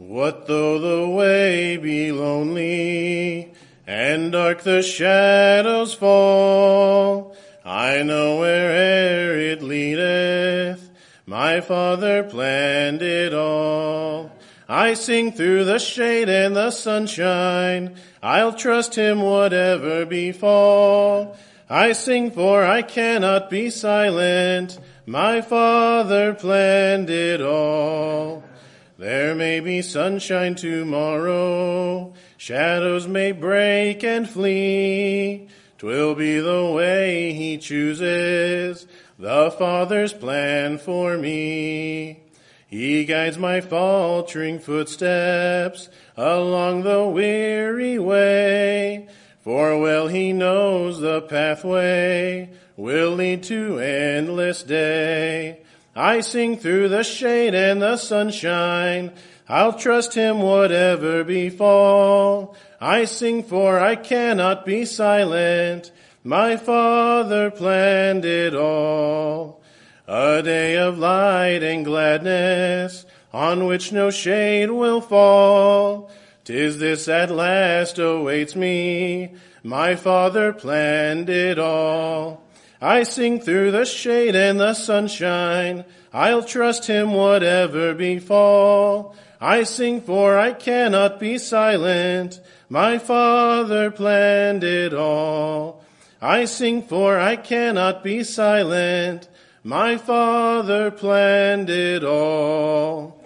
What though the way be lonely, and dark the shadows fall? I know where'er it leadeth, my Father planned it all. I sing through the shade and the sunshine, I'll trust him whatever befall. I sing for I cannot be silent, my Father planned it all. There may be sunshine tomorrow, shadows may break and flee. 'Twill be the way he chooses, the Father's plan for me. He guides my faltering footsteps along the weary way, for well he knows the pathway will lead to endless day. I sing through the shade and the sunshine, I'll trust him whatever befall. I sing for I cannot be silent, my Father planned it all. A day of light and gladness, on which no shade will fall. 'Tis this at last awaits me, my Father planned it all. I sing through the shade and the sunshine, I'll trust him whatever befall. I sing for I cannot be silent, my Father planned it all. I sing for I cannot be silent, my Father planned it all.